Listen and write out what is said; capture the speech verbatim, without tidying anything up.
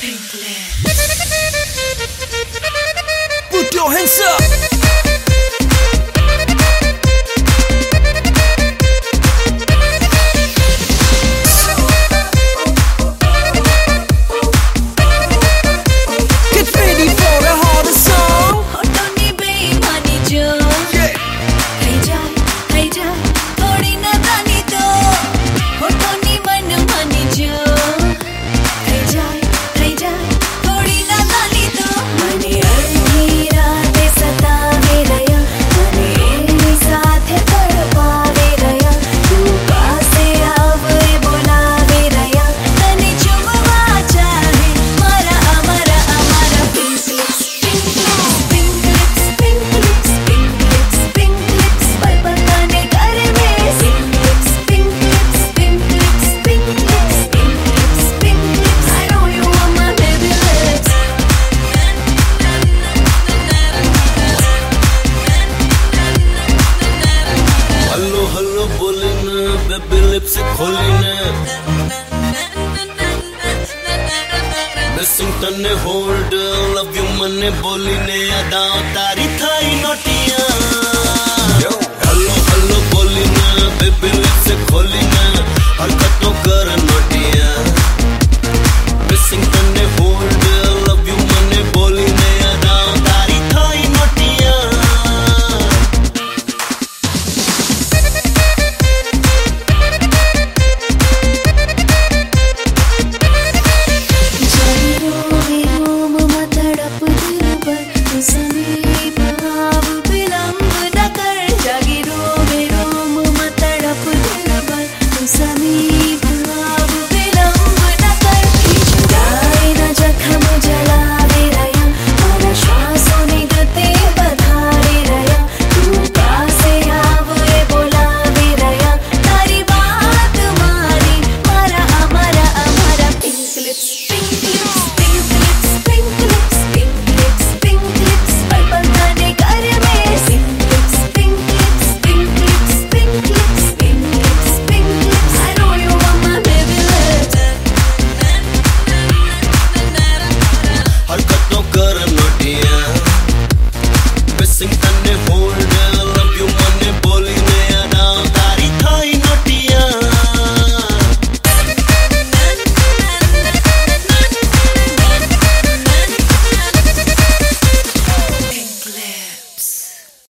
Put your hands up. Baby lips खोली ने मिसिंगटन ने होल्ड लव यू मने बोली ने अदा तारी थाई नोटिया हेलो हेलो बोली ने बेबी लिप्स खोली ने हरकत